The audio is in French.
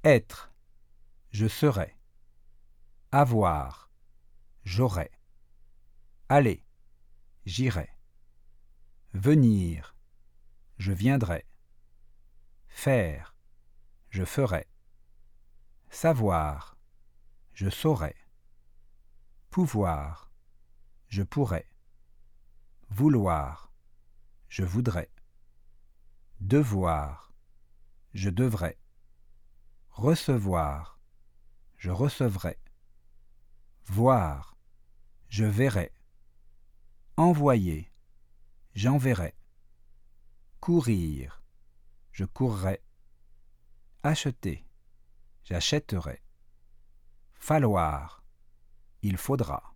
Être, je serai. Avoir, j'aurai. Aller, j'irai. Venir, je viendrai. Faire, je ferai. Savoir, je saurai. Pouvoir, je pourrai. Vouloir, je voudrais. Devoir, je devrais. Recevoir, je recevrai. Voir, je verrai. Envoyer, j'enverrai. Courir, je courrai. Acheter, j'achèterai. Falloir, il faudra.